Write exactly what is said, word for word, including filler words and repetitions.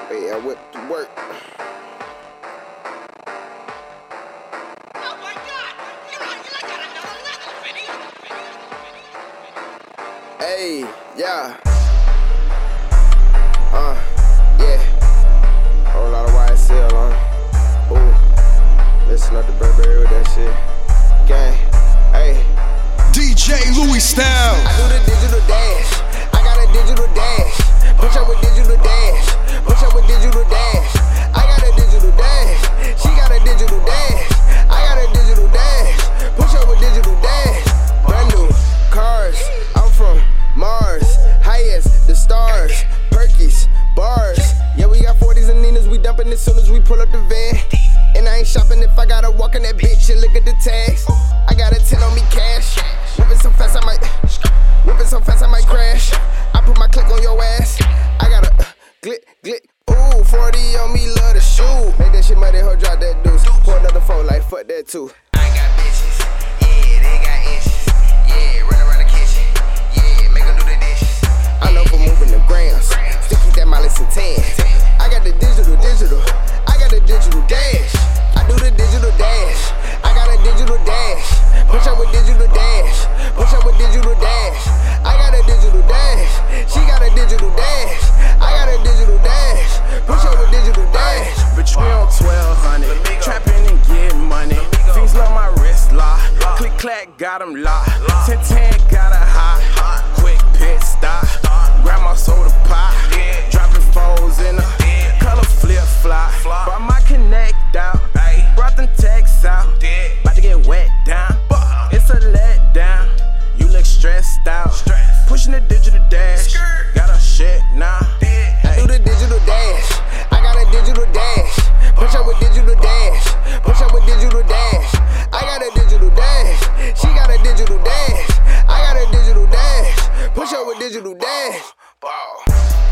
Hey, I whip to work. Oh my God! You know, you like another level, Vinny. Hey, yeah. Uh, yeah. Whole lot of Y S L on. Ooh, listen up to Burberry with that shit. Gang, hey. D J Louis Style. I do the digital dash. I got a digital dash. Push up with digital dash. Push up with digital dash. I got a digital dash. She got a digital dash. I got a digital dash. Push up with digital dash. Brand new cars. I'm from Mars. Highest, the stars. Perkies, bars. Yeah, we got forties and Ninas. We dumping as soon as we pull up the van. And I ain't shopping if I gotta walk in that bitch and look at the tags. I got a ten on me cash. Whipping so fast I might, whipping so fast I might crash. I put my click on your ass. I got a uh, glick, glick. Ooh, forty on me, love to shoot. Make that shit money, ho, drop that deuce. Pour another phone like fuck that too. I got bitches, yeah, they got inches. Yeah, run around the kitchen, yeah, make them do the dishes. I know for moving the grams. Still keep that mileage in ten. I got the digital, digital. I got the digital dash. I do the digital dash. I got a digital dash. Push up with digital dash. Push up with digital dash. I got a digital dash. She got a digital dash. I got a digital dash. Push up with digital dash. Bitch, we on twelve hundred. Trapping and getting money. Things love my wrist lock. Click clack, got them locked. ten ten, got a hot. Quick pit stop. Grab my soda pop. Dropping foes in a color flip flop. Brought my connect out. Brought them texts out. About to get wet down. It's a letdown. You look stressed out. Pushing the digital dash. Got a shit now. I do the digital dash. I got a digital dash. Push up with digital dash. Push up with digital dash. I got a digital dash. She got a digital dash. I got a digital dash. Push up with digital dash. Ball.